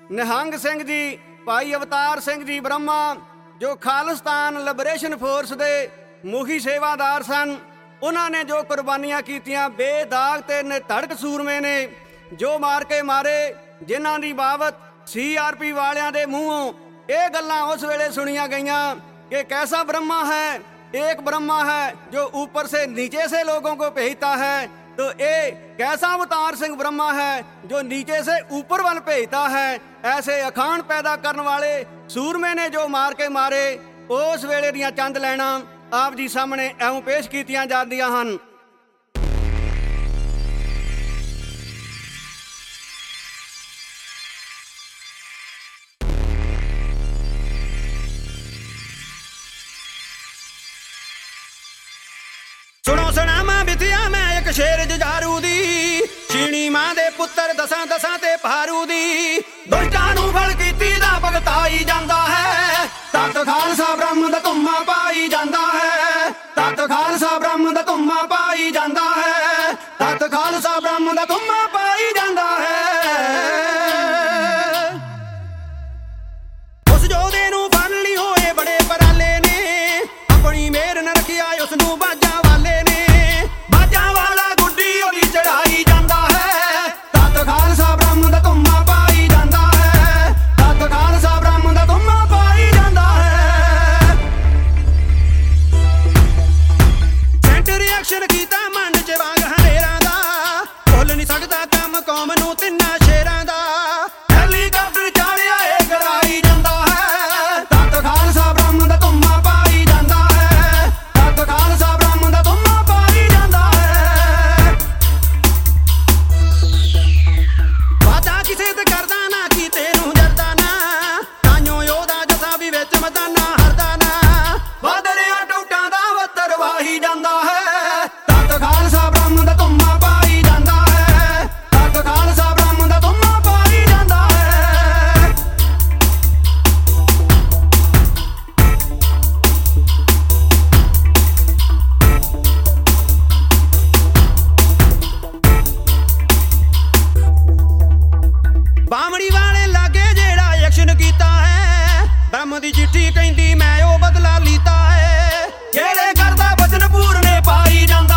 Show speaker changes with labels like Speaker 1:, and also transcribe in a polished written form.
Speaker 1: ਨਿਹੰਗ ਸਿੰਘ ਜੀ, ਭਾਈ ਅਵਤਾਰ ਸਿੰਘ ਜੀ ਬ੍ਰਹਮਾ, ਜੋ Khalistan liberation force ਦੇ ਮੁਖੀ ਸੇਵਾਦਾਰ ਸਨ। ਉਹਨਾਂ ਨੇ ਜੋ ਕੁਰਬਾਨੀਆਂ ਕੀਤੀਆਂ, ਬੇਦਾਗ ਤੇ ਨਿਧੜਕ ਸੂਰਮੇ ਨੇ, ਜੋ ਮਾਰ ਕੇ ਮਾਰੇ, ਜਿਨ੍ਹਾਂ ਦੀ ਬਾਬਤ CRP ਵਾਲਿਆਂ ਦੇ ਮੂੰਹੋਂ ਇਹ ਗੱਲਾਂ ਉਸ ਵੇਲੇ ਸੁਣੀਆਂ ਗਈਆਂ कि कैसा ब्रह्मा है, एक ब्रह्मा है जो ऊपर से नीचे से लोगों को भेजता है, तो ये कैसा अवतार सिंह ब्रह्मा है जो नीचे से ऊपर वाल भेजता है। ऐसे अखान पैदा करने वाले सूरमे ने जो मार के मारे, उस वेले दियां चंद लैना आप जी सामने एवं पेश कीतियां जांदियां हन। सुनो सुनामा बिथिया मैं एक शेर जुझारू दी, छीणी मां दे पुत्तर दसां दसां ते भारू दी। दुष्टां नूं फल कीती दा भगताई जांदा है, तत खालसा ब्रह्म दा धुम्मा पाई जांदा है, तत खालसा ब्रह्म दा धुम्मा पाई जांदा है, तत खालसा ब्रह्म दा धुम्मा पाई जांदा है। उस जोधे नूं फड़ लई होए बड़े पराले ने, अपनी मेहर न रखिया उस नूं बाजा दी चिट्ठी कहंदी मैं ओ बदला लीता है, जेड़े करदा बचन पूरने पाई जांदा।